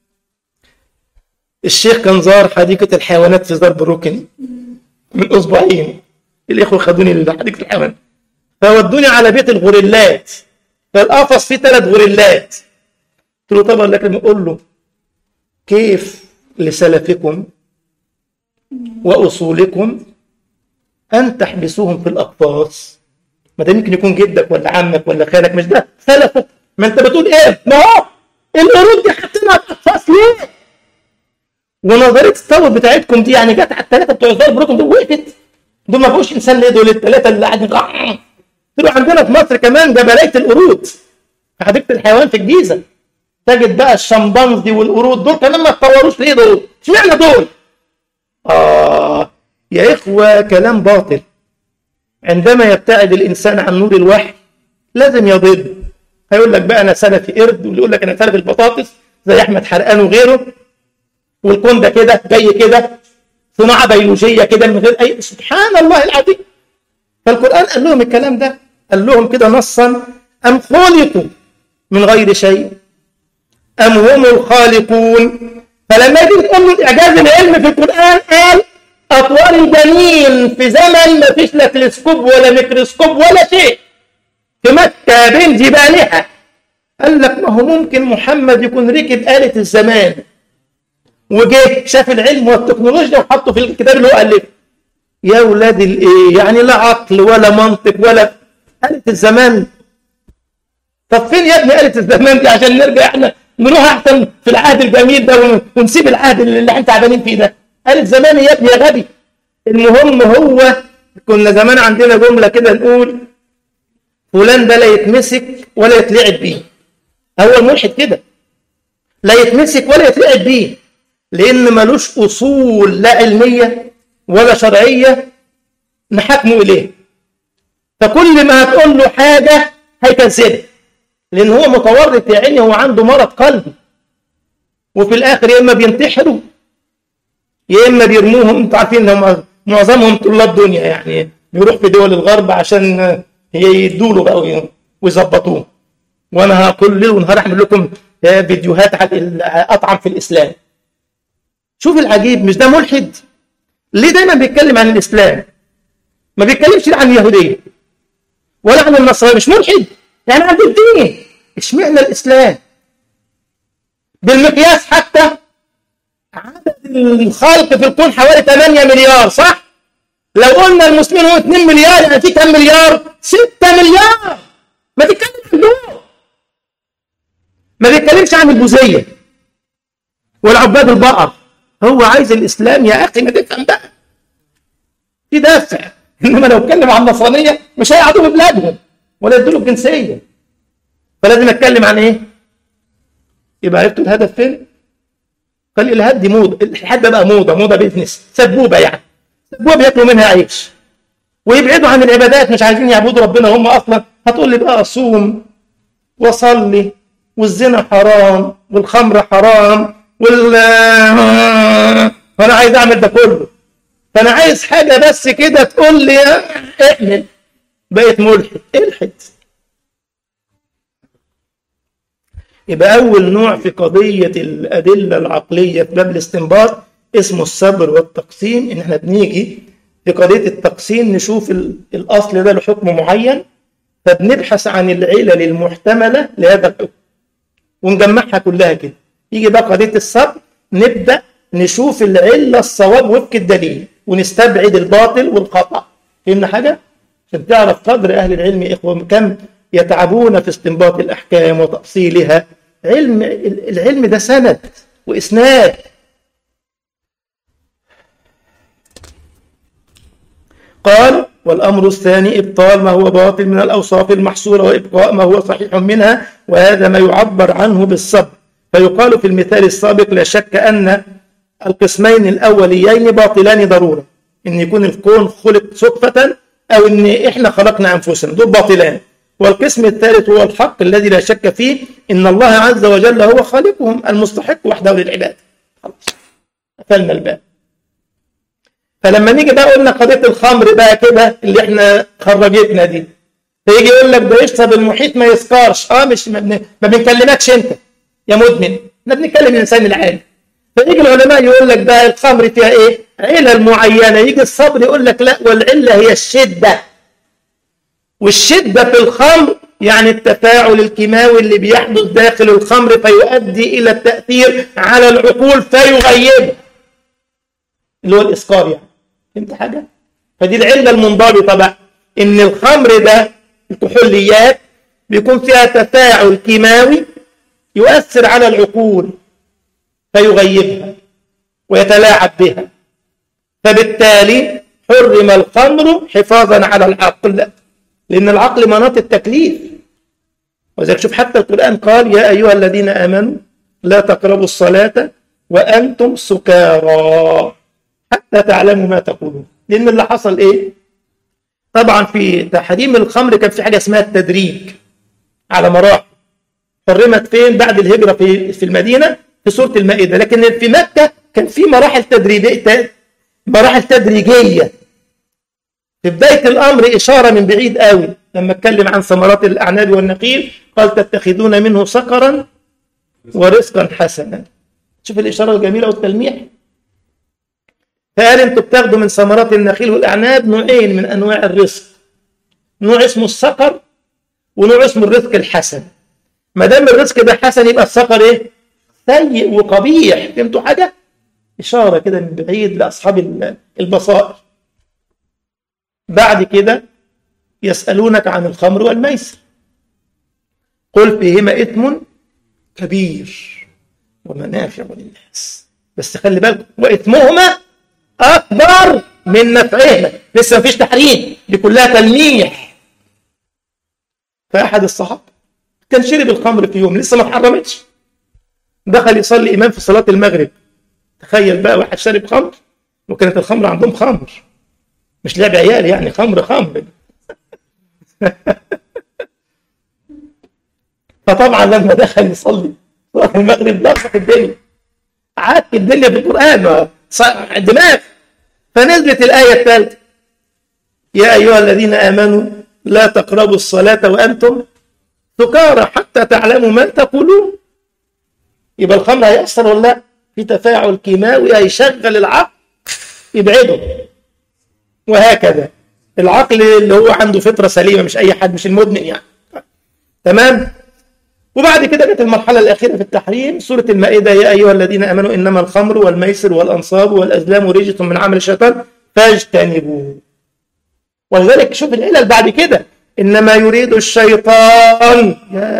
الشيخ كان زار حديقه الحيوانات في زربروكن من اسبوعين. الاخوه خدوني لحديقه الحيوانات فودوني على بيت الغوريلات. فالقفص فيه ثلاث غوريلات. قلت له طبعا لكن اقول له كيف لسلفكم واصولكم ان تحبسوهم في الاقفاص؟ ما ده يمكن يكون جدك ولا عمك ولا خالك، مش ده سلفك. ما انت بتقول ايه؟ ما هو القرود دي حاطينها في اقفاص ليه؟ ونظريه التطور بتاعتكم دي يعني جت على الثلاثه بتوع زربروكن دول وقفت. دول ما بقوش انسان ليه؟ دول الثلاثه اللي قاعدين طلعوا عندنا في مصر كمان جبليه القرود في حديقه الحيوان في الجيزه. تجد بقى الشمبانزي والقرود دول كمان ما اتطوروش ليه دول؟ اشمعنى دول؟ اه يا اخوه كلام باطل. عندما يبتعد الانسان عن نور الوحي لازم يضل. هيقول لك بقى انا سلفي قرد، واللي يقول لك انا سلفي البطاطس زي احمد حرقان وغيره. والكون ده كده جاي كده صناعه بيولوجيه كده من غير اي، سبحان الله العظيم. فالقران قال لهم الكلام ده، قال لهم كده نصا ام خلقوا من غير شيء ام هم الخالقون. فلما يجي تقول له الاعجاز العلمي في القران قال اطوار الجنين في زمن ما فيش لا تلسكوب ولا ميكروسكوب ولا شيء، في مكه بين جبالها. قال لك ما هو ممكن محمد يكون ركب آلة الزمان وجه شاف العلم والتكنولوجيا وحطه في الكتاب اللي هو ألفه. يا ولاد الايه يعني؟ لا عقل ولا منطق ولا آلة الزمان. طب فين يا ابني آلة الزمان دي عشان نرجع احنا نروح احسن في العهد الجميل ده ونسيب العهد اللي احنا تعبانين فيه ده؟ آلة زمان يا ابني يا غبي. المهم هو كنا زمان عندنا جملة كده نقول فلان ده لا يتمسك ولا يتلعب بيه. هو الملحد كده لا يتمسك ولا يتلعب بيه، لأن ملوش أصول لا علمية ولا شرعية نحكمه إليه. فكل ما هتقول له حاجة هيكنسلها، لأن هو متورط يا عيني، هو عنده مرض قلبي. وفي الآخر يا إما بينتحروا يا إما بيرموهم. أنتوا عارفين إن معظمهم طلاب دنيا، يعني بيروح في دول الغرب عشان يدوا له بقى ويظبطوه. وأنا كل ليل ونهار أعمل لكم فيديوهات عن أطعم في الإسلام. شوف العجيب، مش ده ملحد؟ ليه دايما بيتكلم عن الإسلام؟ ما بيتكلمش عن اليهودية ولا عن النصرانية. مش ملحد يعني عند الدين، اشمعنى الإسلام؟ بالمقياس حتى عدد الخلق في الكون حوالي ثمانية مليار، صح؟ لو قلنا المسلمين هم اثنين مليار، يعني في كم مليار؟ ستة مليار. ما تتكلم عن دول، ما بيتكلمش عن البوذية ولا عباد البقر. هو عايز الإسلام يا أخي، ما تفهم بقى، في دافع. إنما لو اتكلم عن النصرانية مش هيقعدوا ببلادهم ولا يدوا له الجنسية. فلازم اتكلم عن ايه؟ يبقى عرفتوا الهدف فين؟ قال الالحاد دي موضه، الالحاد ده بقى موضه، موضه بيزنس، سبوبه يعني، سبوبه بياكلوا منها عيش ويبعدوا عن العبادات، مش عايزين يعبدوا ربنا هم اصلا. هتقول لي بقى اصوم واصلي والزنا حرام والخمر حرام وال وانا عايز اعمل ده كله، فانا عايز حاجه بس كده تقول لي اعمل. بقيت ملحد، الحد. يبقى أول نوع في قضية الأدلة العقلية في باب الاستنباط اسمه الصبر والتقسيم. إن احنا بنيجي في قضية التقسيم نشوف الأصل ده له حكم معين، فبنبحث عن العلل المحتملة لهذا الحكم ونجمعها كلها كده. يجي بقى قضية الصبر، نبدأ نشوف العلة الصواب وفق الدليل ونستبعد الباطل والخطأ. فهمنا حاجة؟ عشان تعرف قدر أهل العلم يا إخوة كم يتعبون في استنباط الأحكام وتأصيلها. علم العلم ده سند وإسناد. قال والأمر الثاني إبطال ما هو باطل من الأوصاف المحصورة وإبقاء ما هو صحيح منها، وهذا ما يعبر عنه بالصبر. فيقال في المثال السابق لا شك أن القسمين الأوليين باطلان ضرورة، إن يكون الكون خلق صدفة أو إن إحنا خلقنا أنفسنا، دول باطلان. والقسم الثالث هو الحق الذي لا شك فيه، إن الله عز وجل هو خالقهم المستحق وحده للعباد. خلاص قفلنا الباب. فلما نيجي بقى قلنا قضية الخمر بقى كده اللي احنا خرجتنا دي، فيجي يقول لك ده يشرب المحيط ما يسكرش. اه مش ما بنكلمكش انت يا مدمن، احنا بنتكلم الانسان العادي. فيجي العلماء يقول لك بقى الخمر فيها ايه؟ علل معينة. يجي الصبر يقول لك لا، والعلة هي الشدة. والشدة في الخمر يعني التفاعل الكيماوي اللي بيحدث داخل الخمر فيؤدي إلى التأثير على العقول فيغيب، اللي هو الإسكار يعني. فهمت حاجة؟ فدي العلة المنضبطة بقى، إن الخمر ده الكحوليات بيكون فيها تفاعل كيماوي يؤثر على العقول فيغيبها ويتلاعب بها، فبالتالي حرم الخمر حفاظا على العقل، لأن العقل مناط التكليف. وذلك شوف حتى القرآن قال يا أيها الذين آمنوا لا تقربوا الصلاة وأنتم سكارى حتى تعلموا ما تقولون. لأن اللي حصل إيه؟ طبعا في تحريم الخمر كان في حاجة اسمها التدريج على مراحل. حرمت فين؟ بعد الهجرة في في المدينة في سورة المائدة، لكن في مكة كان في مراحل تدريجية، مراحل تدريجية. في بداية الأمر إشارة من بعيد قوي لما اتكلم عن ثمرات الأعناب والنخيل قال تتخذون منه سكرا ورزقا حسنا. شوف الإشارة الجميلة والتلميح. فقال انتوا بتاخدوا من ثمرات النخيل والأعناب نوعين من أنواع الرزق، نوع اسمه السكر ونوع اسمه الرزق الحسن. ما دام الرزق ده حسن يبقى السكر ايه؟ سيء وقبيح. فهمتوا حاجة؟ إشارة كده من بعيد لأصحاب البصائر. بعد كده يسألونك عن الخمر والميسر قل فيهما إثم كبير ومنافع للناس، بس خلي بالك وإثمهما أكبر من نفعهما. لسه مفيش تحريم، دي كلها تلميح. فأحد الصحابة كان شرب الخمر في يوم لسه ما اتحرمتش، دخل يصلي إمام في صلاة المغرب، تخيل بقى واحد شارب خمر، وكانت الخمر عندهم خمر مش لعب عيال يعني، خمر خمر. فطبعا لما دخل يصلي صلاة المغرب ضغط الدنيا، عاك الدنيا في القرآن دماغ. فنزلت الآية الثالثة: يا أيها الذين آمنوا لا تقربوا الصلاة وأنتم سكارى حتى تعلموا ما تقولون. يبقى الخمر هيأثر ولا لا؟ في تفاعل كيماوي هيشغل العقل يبعده. وهكذا العقل اللي هو عنده فطرة سليمة، مش أي حد، مش المدمن يعني. تمام. وبعد كده جت المرحلة الأخيرة في التحريم، سورة المائدة: يا أيها الذين آمنوا إنما الخمر والميسر والأنصاب والأزلام رجس من عمل الشيطان فاجتنبوه. ولذلك شوف العلل بعد كده: إنما يريد الشيطان،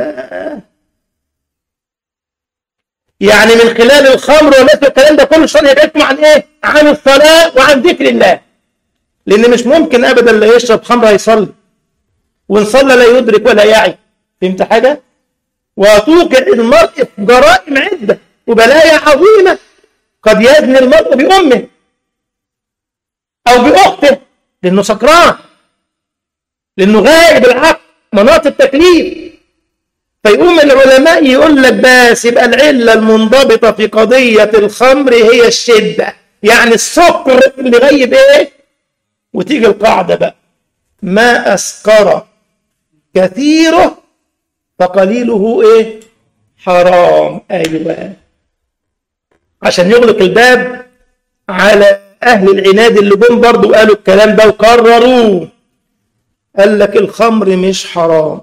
يعني من خلال الخمر والميسر الكلام ده كله الشيطان يبعدكم عن إيه؟ عن الصلاة وعن ذكر الله. لأن مش ممكن أبدا لا يشرب خمر هيصلي، وإن صلى لا يدرك ولا يعي. فهمت حاجة؟ وتوقع المرء في جرائم عدة وبلايا عظيمة. قد يزني المرء بأمه أو بأخته لأنه سكران، لأنه غائب العقل مناط التكليف. فيقوم العلماء يقول لك بس يبقى العلة المنضبطة في قضية الخمر هي الشدة، يعني السكر اللي غيب إيه. وتيجي القاعدة بقى: ما أسكر كثيره فقليله ايه؟ حرام. ايوه، عشان يغلق الباب على اهل العناد اللي جم برضه قالوا الكلام ده وكرروه. قال لك الخمر مش حرام.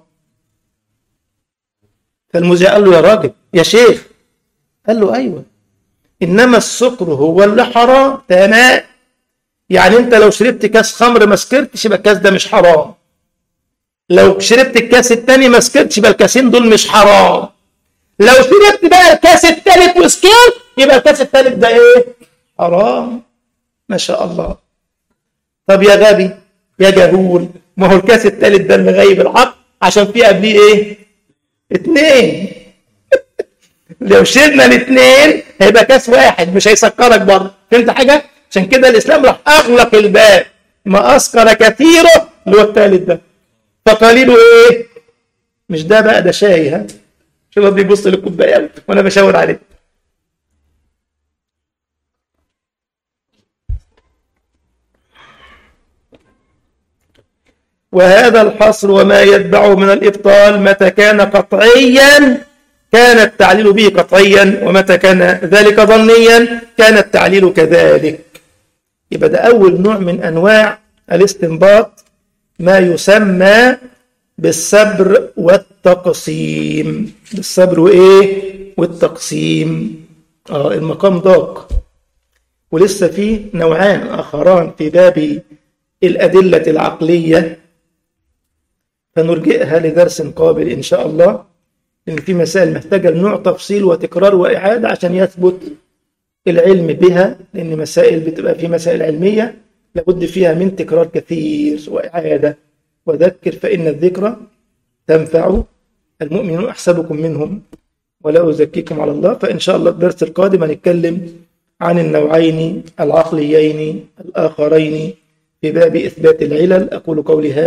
فالمذيع قال له: يا راجل يا شيخ. قال له: ايوه، انما السكر هو اللي حرام. تمام، يعني انت لو شربت كاس خمر ما سكرتش يبقى الكاس ده مش حرام، لو شربت الكاس الثاني ما سكرتش يبقى الكاسين دول مش حرام، لو شربت بقى الكاس الثالث وسكرت يبقى الكاس الثالث ده ايه؟ حرام. ما شاء الله. طب يا غبي يا جهول، ما هو الكاس الثالث ده اللي غايب العقل عشان فيه قبليه ايه؟ اتنين. لو شربنا الاثنين هيبقى كاس واحد مش هيسكرك برضه. فهمت حاجه؟ عشان كده الاسلام راح اغلق الباب. ما اسكر كثيره اللي هو الثالث ده فقليله ايه؟ مش ده بقى، ده شاي. ها شو الله بيبص للكوبايه وانا بشاور عليه. وهذا الحصر وما يتبعه من الابطال متى كان قطعيا كان التعليل به قطعيا، ومتى كان ذلك ظنيا كان التعليل كذلك. يبقى ده اول نوع من انواع الاستنباط، ما يسمى بالصبر والتقسيم. بالصبر وايه؟ والتقسيم. اه المقام ضاق، ولسه في نوعان اخران في باب الادله العقليه، فنرجئها لدرس قابل ان شاء الله، لان في مسائل محتاجه لنوع تفصيل وتكرار واعاده عشان يثبت العلم بها، لان مسائل بتبقى في مسائل علميه لابد فيها من تكرار كثير واعاده. وذكر فإن الذكرى تنفع المؤمنون، أحسبكم منهم ولا أزكيكم على الله. فإن شاء الله الدرس القادم هنتكلم عن النوعين العقليين الآخرين في باب إثبات العلل. أقول قولي هذا.